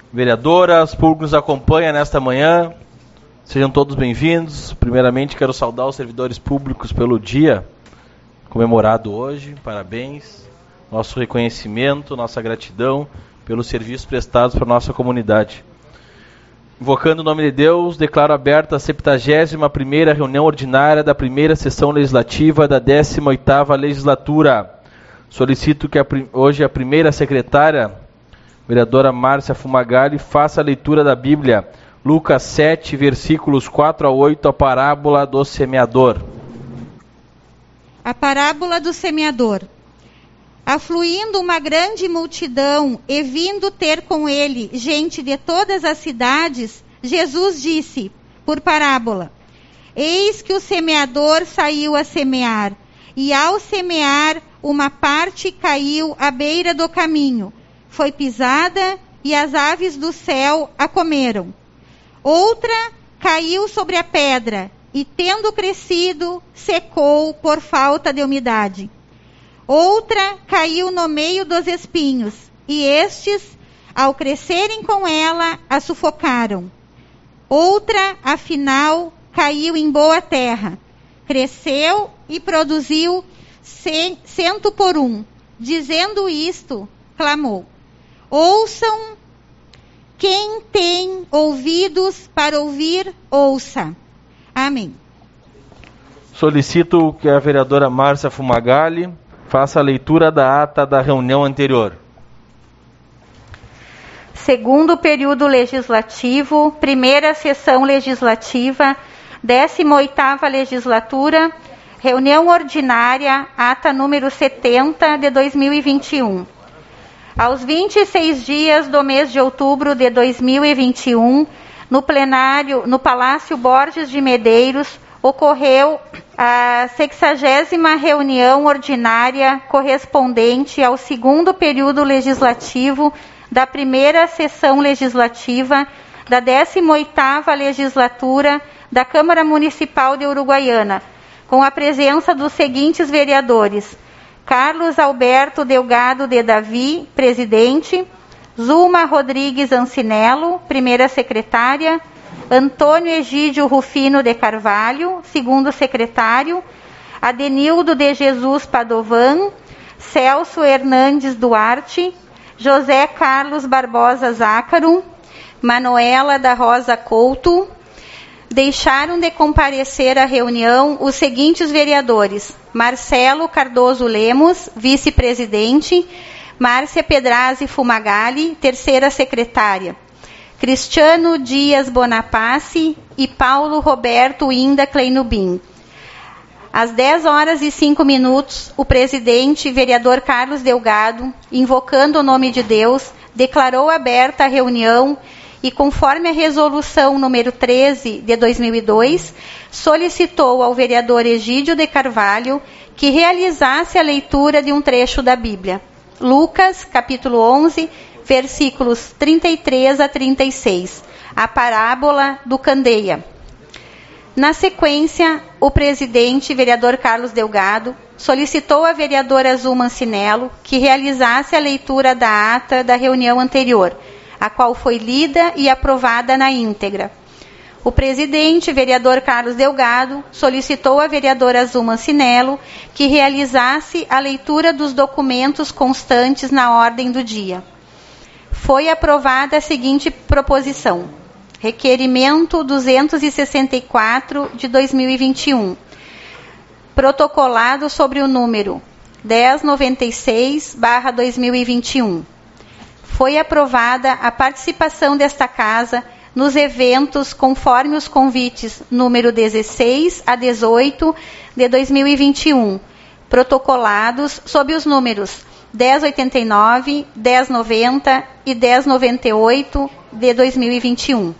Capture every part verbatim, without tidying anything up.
vereadoras, público que nos acompanha nesta manhã, sejam todos bem-vindos. Primeiramente, quero saudar os servidores públicos pelo dia comemorado hoje. Parabéns, nosso reconhecimento, nossa gratidão pelos serviços prestados para a nossa comunidade. Invocando o nome de Deus, declaro aberta a septuagésima primeira reunião ordinária da primeira sessão legislativa da décima oitava legislatura. Solicito que a, hoje a primeira secretária, vereadora Márcia Fumagalli, faça a leitura da Bíblia, Lucas sete, versículos quatro a oito, a parábola do semeador. A parábola do semeador. Afluindo uma grande multidão e vindo ter com ele gente de todas as cidades, Jesus disse, por parábola: Eis que o semeador saiu a semear, e ao semear, uma parte caiu à beira do caminho, foi pisada, e as aves do céu a comeram. Outra caiu sobre a pedra, e tendo crescido, secou por falta de umidade. Outra caiu no meio dos espinhos, e estes, ao crescerem com ela, a sufocaram. Outra, afinal, caiu em boa terra, cresceu e produziu cem, cento por um. Dizendo isto, clamou: Ouçam, quem tem ouvidos para ouvir, ouça. Amém. Solicito que a vereadora Márcia Fumagalli faça a leitura da ata da reunião anterior. Segundo período legislativo, primeira sessão legislativa, décima oitava legislatura, reunião ordinária, ata número setenta de dois mil e vinte e um. Aos vinte e seis dias do mês de outubro de dois mil e vinte e um, no plenário, no Palácio Borges de Medeiros, ocorreu a sexagésima reunião ordinária correspondente ao segundo período legislativo da primeira sessão legislativa da décima oitava legislatura da Câmara Municipal de Uruguaiana, com a presença dos seguintes vereadores: Carlos Alberto Delgado de Davi, presidente; Zulma Rodrigues Ancinello, primeira secretária; Antônio Egídio Rufino de Carvalho, segundo secretário; Adenildo de Jesus Padovan, Celso Hernandes Duarte, José Carlos Barbosa Zácaro, Manuela da Rosa Couto. Deixaram de comparecer à reunião os seguintes vereadores: Marcelo Cardoso Lemos, vice-presidente; Márcia Pedrazzi Fumagalli, terceira secretária; Cristiano Dias Bonapace e Paulo Roberto Inda Kleinubin. Às dez horas e cinco minutos, o presidente, vereador Carlos Delgado, invocando o nome de Deus, declarou aberta a reunião e, conforme a resolução número treze de dois mil e dois, solicitou ao vereador Egídio de Carvalho que realizasse a leitura de um trecho da Bíblia. Lucas, capítulo onze, versículos trinta e três a trinta e seis, a parábola do candeia. Na sequência, o presidente, vereador Carlos Delgado, solicitou à vereadora Zulma Ancinello que realizasse a leitura da ata da reunião anterior, a qual foi lida e aprovada na íntegra. O presidente, vereador Carlos Delgado, solicitou à vereadora Zulma Ancinello que realizasse a leitura dos documentos constantes na ordem do dia. Foi aprovada a seguinte proposição: Requerimento duzentos e sessenta e quatro de dois mil e vinte e um, protocolado sobre o número dez noventa e seis barra dois mil e vinte e um. Foi aprovada a participação desta casa nos eventos conforme os convites número dezesseis a dezoito de dois mil e vinte e um, protocolados sob os números dez oitenta e nove, dez noventa e dez noventa e oito de dois mil e vinte e um.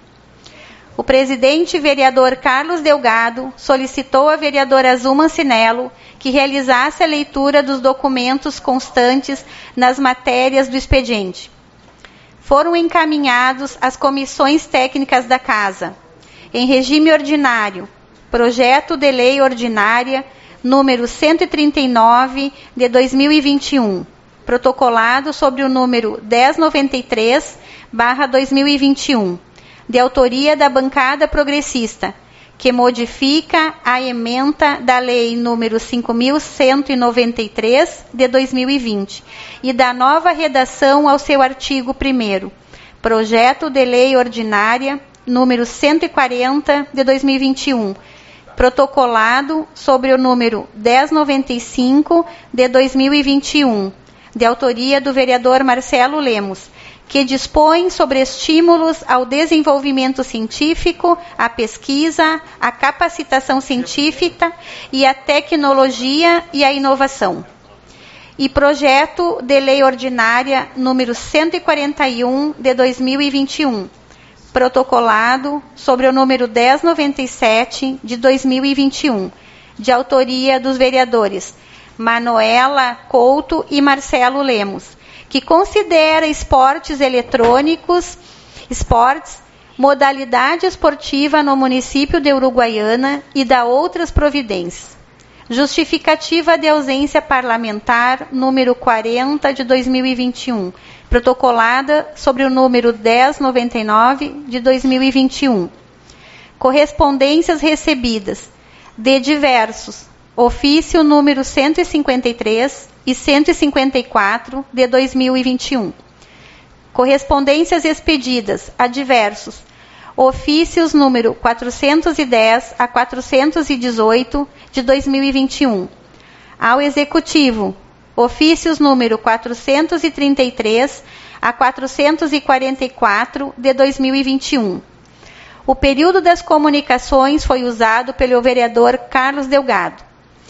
O presidente vereador Carlos Delgado solicitou à vereadora Zulma Ancinello que realizasse a leitura dos documentos constantes nas matérias do expediente. Foram encaminhados às comissões técnicas da Casa, em regime ordinário, projeto de lei ordinária número cento e trinta e nove de dois mil e vinte e um, protocolado sobre o número dez noventa e três barra dois mil e vinte e um, de autoria da bancada progressista, que modifica a ementa da Lei número cinco mil cento e noventa e três, de dois mil e vinte, e da nova redação ao seu artigo primeiro, projeto de lei ordinária número cento e quarenta, de dois mil e vinte e um, protocolado sobre o número dez noventa e cinco, de dois mil e vinte e um, de autoria do vereador Marcelo Lemos, que dispõe sobre estímulos ao desenvolvimento científico, à pesquisa, à capacitação científica e à tecnologia e à inovação. E projeto de lei ordinária número cento e quarenta e um, de dois mil e vinte e um, protocolado sobre o número dez noventa e sete, de dois mil e vinte e um, de autoria dos vereadores Manuela Couto e Marcelo Lemos, que considera esportes eletrônicos, esportes, modalidade esportiva no município de Uruguaiana e dá outras providências. Justificativa de ausência parlamentar, número quarenta, de dois mil e vinte e um, protocolada sobre o número dez noventa e nove, de dois mil e vinte e um. Correspondências recebidas de diversos, ofício número cento e cinquenta e três e cento e cinquenta e quatro, de dois mil e vinte e um. Correspondências expedidas a diversos, ofícios número quatrocentos e dez a quatrocentos e dezoito, de dois mil e vinte e um. Ao Executivo, ofícios número quatrocentos e trinta e três a quatrocentos e quarenta e quatro, de dois mil e vinte e um. O período das comunicações foi usado pelo vereador Carlos Delgado.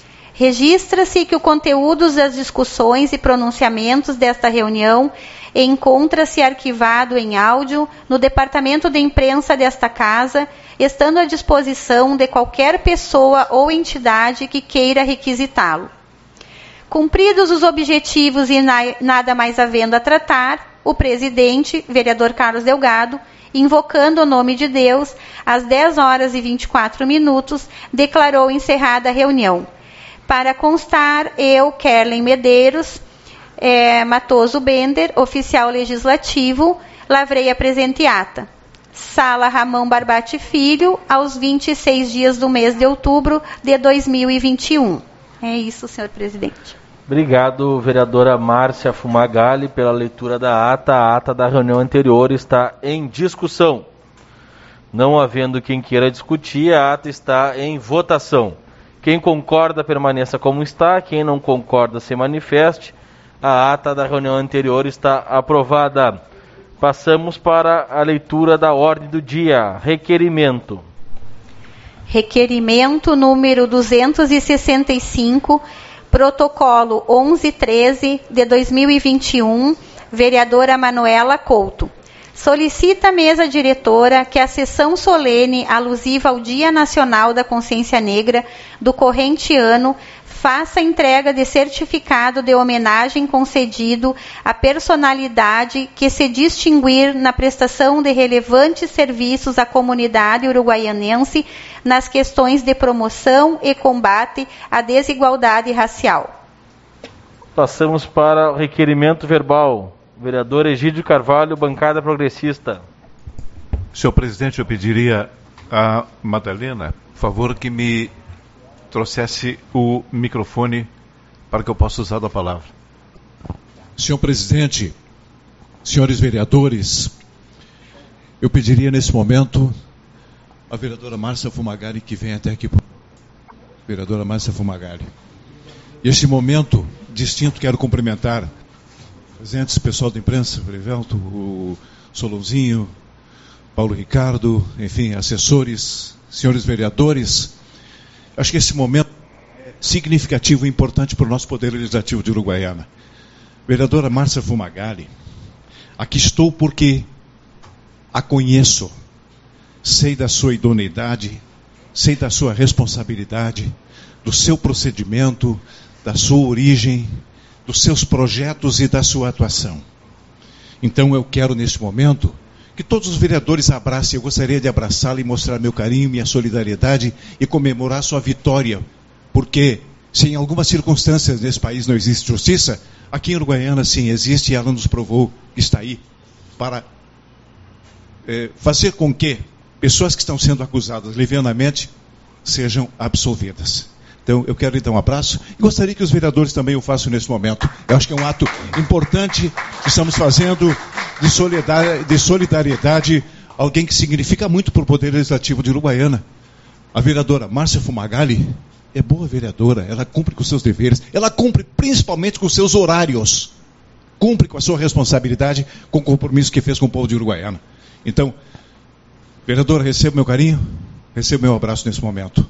Registra-se que o conteúdo das discussões e pronunciamentos desta reunião encontra-se arquivado em áudio no Departamento de Imprensa desta Casa, estando à disposição de qualquer pessoa ou entidade que queira requisitá-lo. Cumpridos os objetivos e na, nada mais havendo a tratar, o presidente, vereador Carlos Delgado, invocando o nome de Deus, às dez horas e vinte e quatro minutos, declarou encerrada a reunião. Para constar, eu, Kerlen Medeiros, é, Matoso Bender, oficial legislativo, lavrei a presente ata. Sala Ramão Barbati Filho, aos vinte e seis dias do mês de outubro de dois mil e vinte e um. É isso, senhor presidente. Obrigado, vereadora Márcia Fumagalli, pela leitura da ata. A ata da reunião anterior está em discussão. Não havendo quem queira discutir, a ata está em votação. Quem concorda, permaneça como está. Quem não concorda, se manifeste. A ata da reunião anterior está aprovada. Passamos para a leitura da ordem do dia. Requerimento. Requerimento número duzentos e sessenta e cinco, protocolo onze treze de dois mil e vinte e um, vereadora Manuela Couto. Solicita a mesa diretora que a sessão solene alusiva ao Dia Nacional da Consciência Negra do corrente ano faça entrega de certificado de homenagem concedido à personalidade que se distinguir na prestação de relevantes serviços à comunidade uruguaianense nas questões de promoção e combate à desigualdade racial. Passamos para o requerimento verbal. Vereador Egídio Carvalho, bancada progressista. Senhor presidente, eu pediria a Madalena, por favor, que me trouxesse o microfone para que eu possa usar a palavra. Senhor presidente, senhores vereadores, eu pediria nesse momento a vereadora Márcia Fumagalli que venha até aqui. Vereadora Márcia Fumagalli. Neste momento distinto, quero cumprimentar presentes, pessoal da imprensa, o Brevelto, o Solonzinho, Paulo Ricardo, enfim, assessores, senhores vereadores. Acho que esse momento é significativo e importante para o nosso Poder Legislativo de Uruguaiana. Vereadora Márcia Fumagalli, aqui estou porque a conheço, sei da sua idoneidade, sei da sua responsabilidade, do seu procedimento, da sua origem, dos seus projetos e da sua atuação. Então eu quero, neste momento, que todos os vereadores abracem. Eu gostaria de abraçá-la e mostrar meu carinho, minha solidariedade e comemorar sua vitória. Porque, se em algumas circunstâncias nesse país não existe justiça, Aqui em Uruguaiana, sim, existe e ela nos provou que está aí para é, fazer com que pessoas que estão sendo acusadas levianamente sejam absolvidas. Então, eu quero lhe dar um abraço e gostaria que os vereadores também o façam nesse momento. Eu acho que é um ato importante que estamos fazendo de solidariedade, de solidariedade, alguém que significa muito para o Poder Legislativo de Uruguaiana. A vereadora Márcia Fumagalli é boa vereadora, ela cumpre com os seus deveres, ela cumpre principalmente com os seus horários, cumpre com a sua responsabilidade, com o compromisso que fez com o povo de Uruguaiana. Então, vereadora, receba meu carinho, receba meu abraço nesse momento.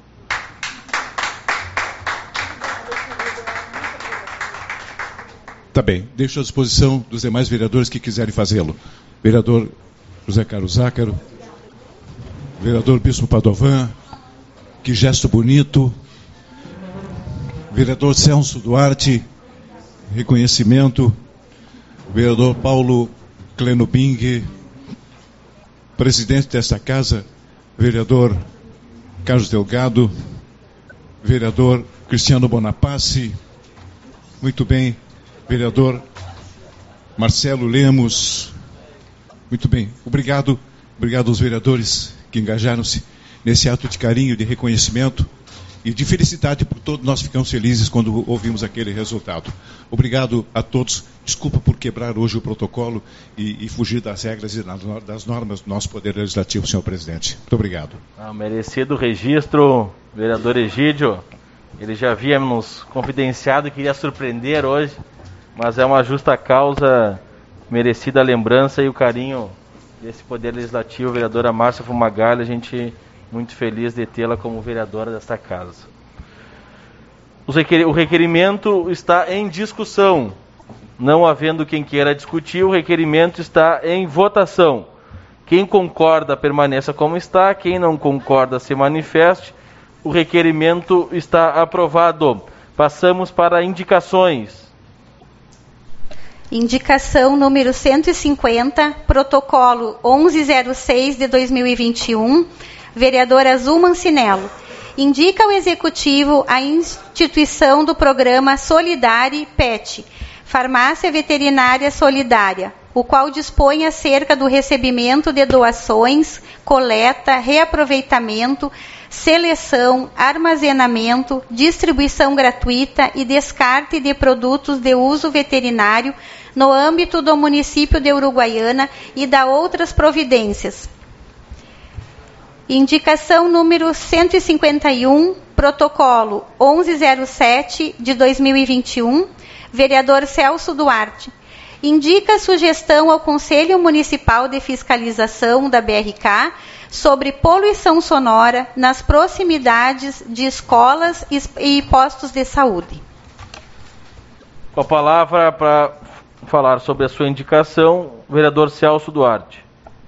Tá bem, deixo à disposição dos demais vereadores que quiserem fazê-lo. Vereador José Carlos Zácaro, vereador Bispo Padovan, que gesto bonito. Vereador Celso Duarte, reconhecimento. Vereador Paulo Cleno Bing, presidente desta casa, vereador Carlos Delgado, vereador Cristiano Bonapace, muito bem, vereador Marcelo Lemos, muito bem, obrigado, obrigado aos vereadores que engajaram-se nesse ato de carinho, de reconhecimento e de felicidade, por todos nós ficamos felizes quando ouvimos aquele resultado. Obrigado a todos, desculpa por quebrar hoje o protocolo e, e fugir das regras e das normas do nosso Poder Legislativo, senhor presidente. Muito obrigado. Ah, merecido registro, vereador Egídio. Ele já havia nos confidenciado que iria surpreender hoje, mas é uma justa causa, merecida a lembrança e o carinho desse Poder Legislativo, vereadora Márcia Fumagalli, a gente muito feliz de tê-la como vereadora desta casa. O requerimento está em discussão. Não havendo quem queira discutir, o requerimento está em votação. Quem concorda, permaneça como está. Quem não concorda, se manifeste. O requerimento está aprovado. Passamos para indicações. Indicação número cento e cinquenta, protocolo onze zero seis de dois mil e vinte e um, vereadora Azul Mancinello. Indica ao Executivo a instituição do programa Solidari P E T, Farmácia Veterinária Solidária, o qual dispõe acerca do recebimento de doações, coleta, reaproveitamento, seleção, armazenamento, distribuição gratuita e descarte de produtos de uso veterinário no âmbito do município de Uruguaiana e da outras providências. Indicação número cento e cinquenta e um, protocolo onze zero sete de dois mil e vinte e um, vereador Celso Duarte. Indica sugestão ao Conselho Municipal de Fiscalização da B R K sobre poluição sonora nas proximidades de escolas e postos de saúde. Com a palavra para falar sobre a sua indicação, vereador Celso Duarte.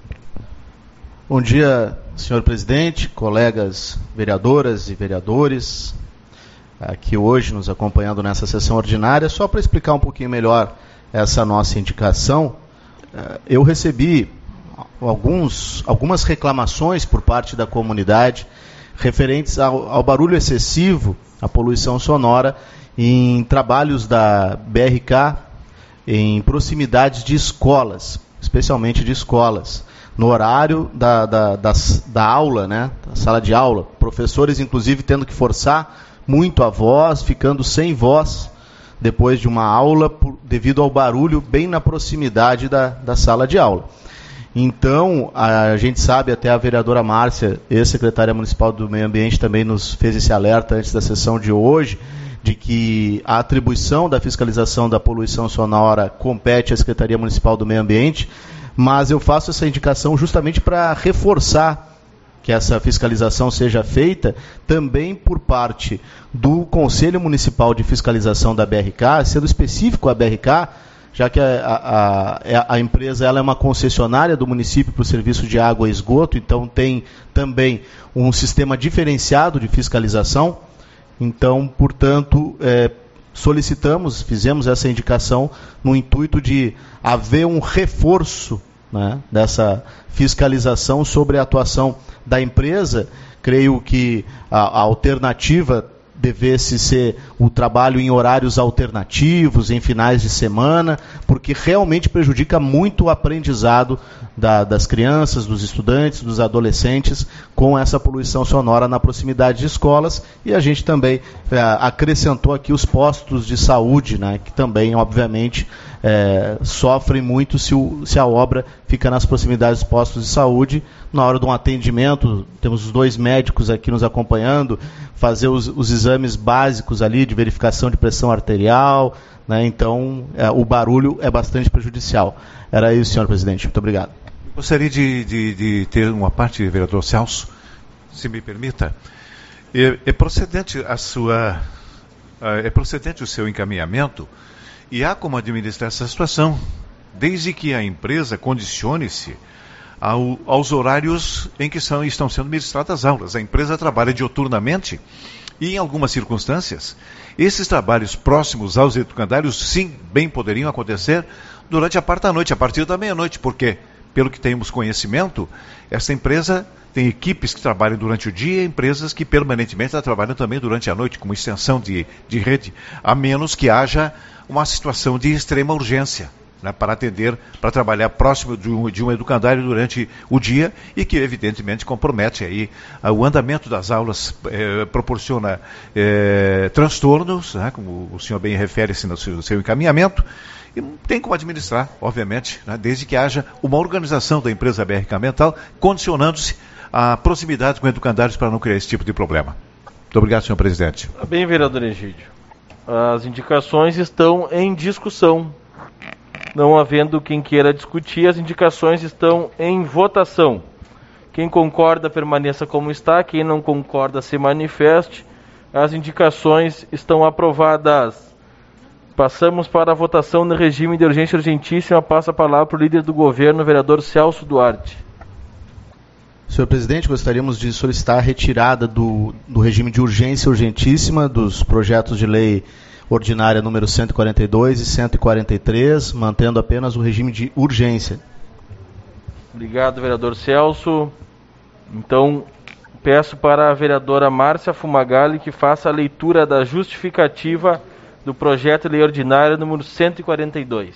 Bom dia, senhor presidente, colegas vereadoras e vereadores, aqui hoje nos acompanhando nessa sessão ordinária. Só para explicar um pouquinho melhor essa nossa indicação, eu recebi alguns, algumas reclamações por parte da comunidade referentes ao, ao barulho excessivo, à poluição sonora em trabalhos da B R K em proximidades de escolas, especialmente de escolas, no horário da, da, da, da aula, né, da sala de aula, professores inclusive tendo que forçar muito a voz, ficando sem voz depois de uma aula por, devido ao barulho bem na proximidade da, da sala de aula. Então, a gente sabe, até a vereadora Márcia, ex-secretária municipal do Meio Ambiente, também nos fez esse alerta antes da sessão de hoje, de que a atribuição da fiscalização da poluição sonora compete à Secretaria Municipal do Meio Ambiente, mas eu faço essa indicação justamente para reforçar que essa fiscalização seja feita também por parte do Conselho Municipal de Fiscalização da B R K, sendo específico a B R K, já que a, a, a empresa ela é uma concessionária do município para o serviço de água e esgoto, então tem também um sistema diferenciado de fiscalização. Então, portanto, é, solicitamos, fizemos essa indicação no intuito de haver um reforço, né, dessa fiscalização sobre a atuação da empresa. Creio que a, a alternativa devesse ser o trabalho em horários alternativos, em finais de semana, porque realmente prejudica muito o aprendizado da, das crianças, dos estudantes, dos adolescentes, com essa poluição sonora na proximidade de escolas. E a gente também é, acrescentou aqui os postos de saúde, né, que também, obviamente, é, sofrem muito se, o, se a obra fica nas proximidades dos postos de saúde. Na hora de um atendimento, temos os dois médicos aqui nos acompanhando, fazer os, os exames básicos ali de verificação de pressão arterial, né, então é, o barulho é bastante prejudicial. Era isso, senhor presidente. Muito obrigado. Gostaria de, de, de ter uma parte, vereador Celso, se me permita. É, é procedente a sua, é procedente o seu encaminhamento e há como administrar essa situação, desde que a empresa condicione-se ao, aos horários em que são, estão sendo ministradas as aulas. A empresa trabalha dioturnamente e, em algumas circunstâncias, esses trabalhos próximos aos educandários, sim, bem poderiam acontecer durante a parte da noite, a partir da meia-noite, porque, pelo que temos conhecimento, essa empresa tem equipes que trabalham durante o dia e empresas que permanentemente trabalham também durante a noite, como extensão de, de rede, a menos que haja uma situação de extrema urgência, né, para atender, para trabalhar próximo de um, de um educandário durante o dia e que, evidentemente, compromete aí uh, o andamento das aulas, eh, proporciona eh, transtornos, né, como o senhor bem refere-se no seu, no seu encaminhamento, e tem como administrar, obviamente, né, desde que haja uma organização da empresa B R K Ambiental, condicionando-se a proximidade com educandários para não criar esse tipo de problema. Muito obrigado, senhor presidente. Bem, vereador Egídio. As indicações estão em discussão. Não havendo quem queira discutir, as indicações estão em votação. Quem concorda, permaneça como está. Quem não concorda, se manifeste. As indicações estão aprovadas. Passamos para a votação no regime de urgência urgentíssima. Passa a palavra para o líder do governo, vereador Celso Duarte. Senhor presidente, gostaríamos de solicitar a retirada do, do regime de urgência urgentíssima dos projetos de lei ordinária número cento e quarenta e dois e cento e quarenta e três, mantendo apenas o regime de urgência. Obrigado, vereador Celso. Então, peço para a vereadora Márcia Fumagalli que faça a leitura da justificativa do projeto de lei ordinária número cento e quarenta e dois.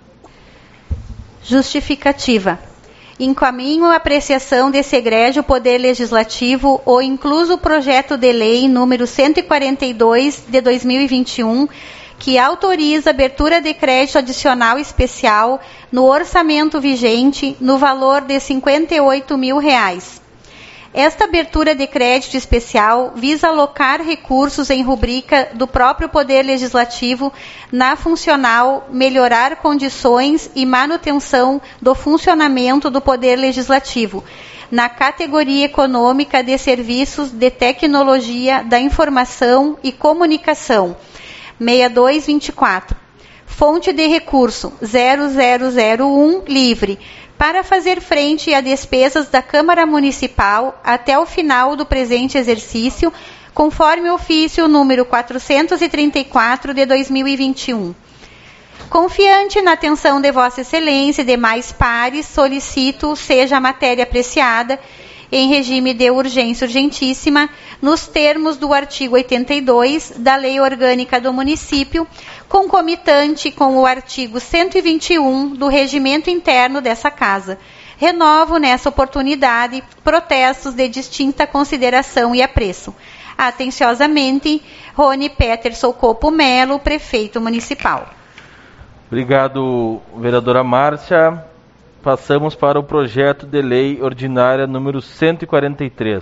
Justificativa. Encaminho a apreciação desse egrégio Poder Legislativo o incluso projeto de lei número cento e quarenta e dois de dois mil e vinte e um, que autoriza a abertura de crédito adicional especial no orçamento vigente no valor de cinquenta e oito mil reais. Esta abertura de crédito especial visa alocar recursos em rubrica do próprio Poder Legislativo na funcional melhorar condições e manutenção do funcionamento do Poder Legislativo, na categoria econômica de serviços de tecnologia da informação e comunicação, sessenta e dois vinte e quatro. Fonte de recurso zero zero zero um livre, para fazer frente a despesas da Câmara Municipal até o final do presente exercício, conforme o ofício número quatrocentos e trinta e quatro de dois mil e vinte e um. Confiante na atenção de Vossa Excelência e demais pares, solicito seja a matéria apreciada em regime de urgência urgentíssima, nos termos do artigo oitenta e dois da Lei Orgânica do Município, concomitante com o artigo cento e vinte e um do Regimento Interno dessa Casa. Renovo, nessa oportunidade, protestos de distinta consideração e apreço. Atenciosamente, Rony Peterson Copo Melo, Prefeito Municipal. Obrigado, vereadora Márcia. Passamos para o projeto de lei ordinária número cento e quarenta e três.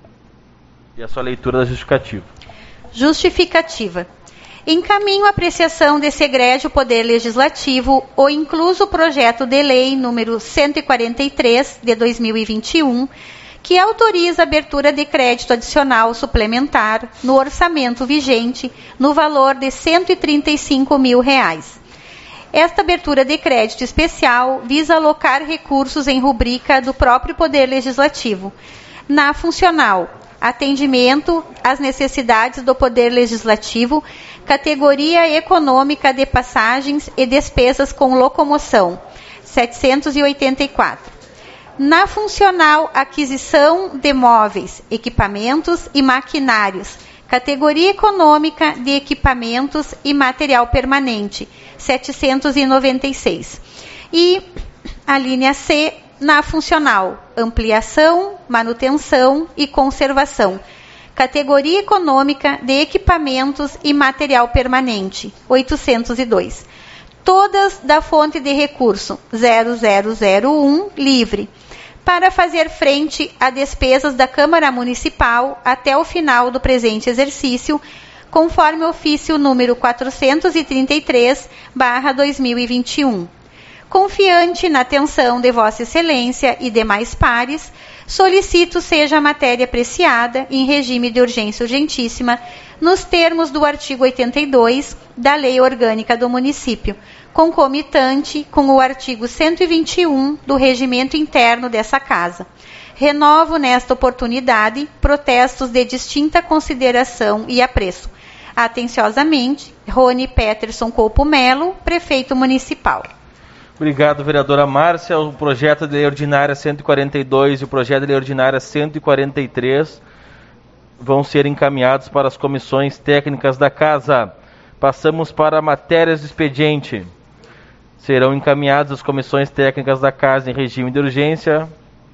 E a sua leitura da justificativa. Justificativa. Encaminho a apreciação desse egrégio Poder Legislativo o incluso projeto de lei número cento e quarenta e três de dois mil e vinte e um, que autoriza a abertura de crédito adicional suplementar no orçamento vigente no valor de cento e trinta e cinco mil reais. Esta abertura de crédito especial visa alocar recursos em rubrica do próprio Poder Legislativo, na funcional atendimento às necessidades do Poder Legislativo, categoria econômica de passagens e despesas com locomoção, setecentos e oitenta e quatro. Na funcional aquisição de móveis, equipamentos e maquinários, Categoria econômica de equipamentos e material permanente, setecentos e noventa e seis. E a linha C, na funcional, ampliação, manutenção e conservação. Categoria econômica de equipamentos e material permanente, oitocentos e dois. Todas da fonte de recurso zero zero zero um, livre, para fazer frente a despesas da Câmara Municipal até o final do presente exercício, conforme ofício número quatrocentos e trinta e três barra dois mil e vinte e um. Confiante na atenção de Vossa Excelência e demais pares, solicito seja a matéria apreciada em regime de urgência urgentíssima, nos termos do artigo oitenta e dois da Lei Orgânica do Município, concomitante com o artigo cento e vinte e um do Regimento Interno dessa Casa. Renovo nesta oportunidade protestos de distinta consideração e apreço. Atenciosamente, Rony Peterson Coupo Melo, Prefeito Municipal. Obrigado, vereadora Márcia. O projeto de lei ordinária cento e quarenta e dois e o projeto de lei ordinária cento e quarenta e três vão ser encaminhados para as comissões técnicas da Casa. Passamos para matérias de expediente. Serão encaminhadas às comissões técnicas da Casa em regime de urgência.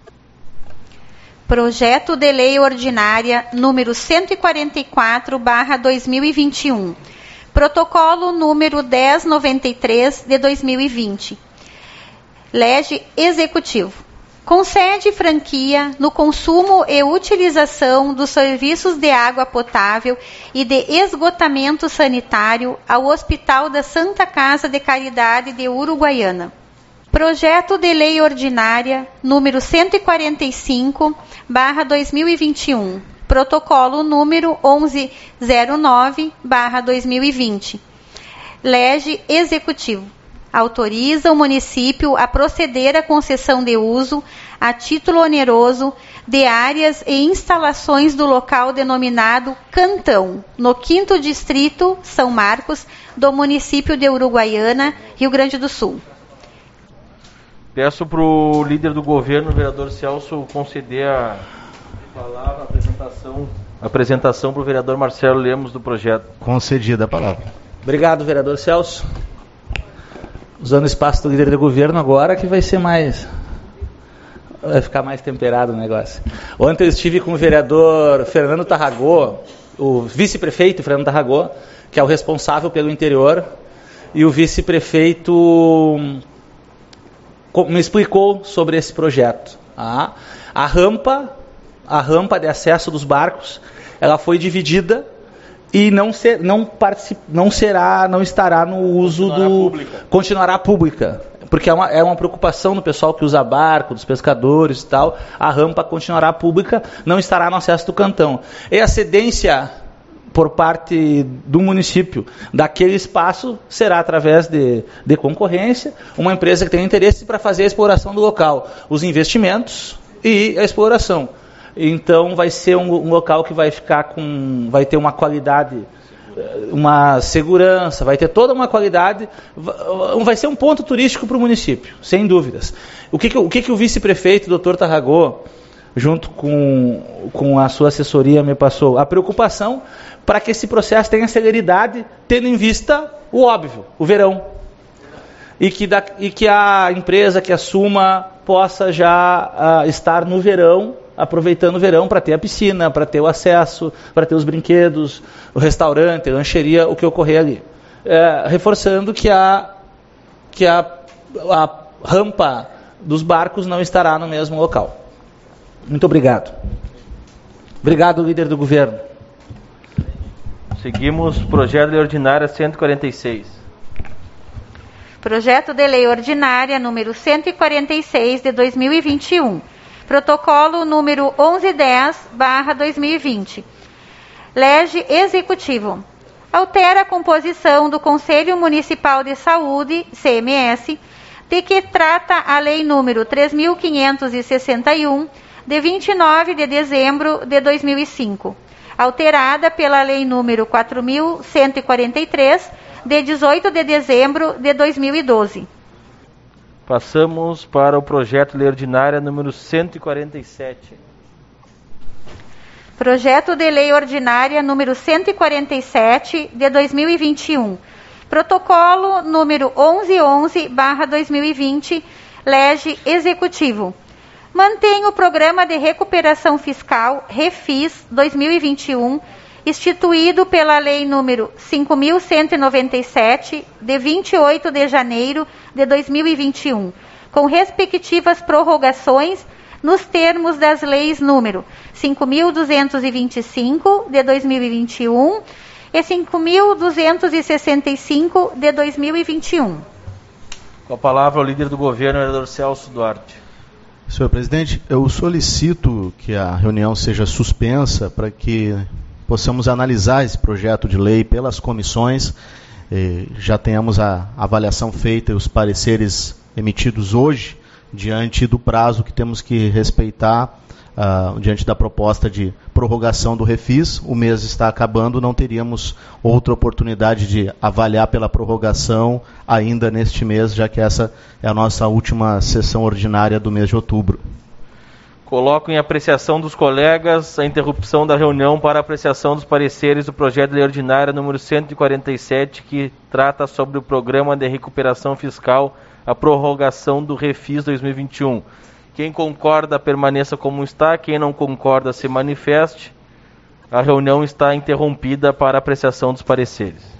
Projeto de lei ordinária número cento e quarenta e quatro barra dois mil e vinte e um. Protocolo número dez noventa e três de dois mil e vinte. Lege Executivo. Concede franquia no consumo e utilização dos serviços de água potável e de esgotamento sanitário ao Hospital da Santa Casa de Caridade de Uruguaiana. Projeto de lei ordinária número cento e quarenta e cinco barra dois mil e vinte e um. Protocolo número onze zero nove barra dois mil e vinte. Lege Executivo. Autoriza o município a proceder à concessão de uso, a título oneroso, de áreas e instalações do local denominado Cantão, no quinto Distrito, São Marcos, do município de Uruguaiana, Rio Grande do Sul. Peço para o líder do governo, o vereador Celso, conceder a palavra, a apresentação, a apresentação para o vereador Marcelo Lemos do projeto. Concedida a palavra. Obrigado, vereador Celso. Usando o espaço do líder do governo agora, que vai ser mais... vai ficar mais temperado o negócio. Ontem eu estive com o vereador Fernando Tarragó, o vice-prefeito Fernando Tarragó, que é o responsável pelo interior, e o vice-prefeito me explicou sobre esse projeto. A, a rampa, a rampa de acesso dos barcos, ela foi dividida e não, ser, não, particip, não será, não estará no uso continuará do... Pública. Continuará pública. Porque é uma, é uma preocupação do pessoal que usa barco, dos pescadores e tal. A rampa continuará pública, não estará no acesso do cantão. E a cedência por parte do município daquele espaço será através de, de concorrência, uma empresa que tem interesse para fazer a exploração do local, os investimentos e a exploração. Então vai ser um, um local que vai ficar com, vai ter uma qualidade, uma segurança, vai ter toda uma qualidade, vai ser um ponto turístico para o município, sem dúvidas. O que, que, o, que, que o vice-prefeito, doutor Tarragó, junto com, com a sua assessoria, me passou? A preocupação para que esse processo tenha celeridade, tendo em vista o óbvio, o verão. E que, da, e que a empresa que assuma possa já uh, estar no verão, aproveitando o verão para ter a piscina, para ter o acesso, para ter os brinquedos, o restaurante, a lancheria, o que ocorrer ali. É, reforçando que, a, que a, a rampa dos barcos não estará no mesmo local. Muito obrigado. Obrigado, líder do governo. Seguimos, projeto de lei ordinária cento e quarenta e seis. Projeto de lei ordinária número cento e quarenta e seis de dois mil e vinte e um. Protocolo número onze dez barra dois mil e vinte. Lege Executivo. Altera a composição do Conselho Municipal de Saúde, C M S, de que trata a Lei número três mil quinhentos e sessenta e um, de vinte e nove de dezembro de dois mil e cinco, alterada pela Lei número quatro mil cento e quarenta e três, de dezoito de dezembro de dois mil e doze. Passamos para o projeto de lei ordinária número cento e quarenta e sete. Projeto de Lei Ordinária número cento e quarenta e sete, de dois mil e vinte e um. Protocolo número onze onze barra dois mil e vinte, Lege Executivo. Mantém o Programa de Recuperação Fiscal, REFIS, dois mil e vinte e um, instituído pela Lei número cinco mil cento e noventa e sete, de vinte e oito de janeiro de dois mil e vinte e um, com respectivas prorrogações nos termos das leis número cinco mil duzentos e vinte e cinco, de dois mil e vinte e um, e cinco mil duzentos e sessenta e cinco, de dois mil e vinte e um. Com a palavra, o líder do governo, o vereador Celso Duarte. Senhor presidente, eu solicito que a reunião seja suspensa para que possamos analisar esse projeto de lei pelas comissões, eh, já tenhamos a avaliação feita e os pareceres emitidos hoje, diante do prazo que temos que respeitar, uh, diante da proposta de prorrogação do REFIS. O mês está acabando, não teríamos outra oportunidade de avaliar pela prorrogação ainda neste mês, já que essa é a nossa última sessão ordinária do mês de outubro. Coloco em apreciação dos colegas a interrupção da reunião para apreciação dos pareceres do projeto de lei ordinária número cento e quarenta e sete, que trata sobre o Programa de Recuperação Fiscal, a prorrogação do REFIS dois mil e vinte e um. Quem concorda, permaneça como está. Quem não concorda, se manifeste. A reunião está interrompida para apreciação dos pareceres.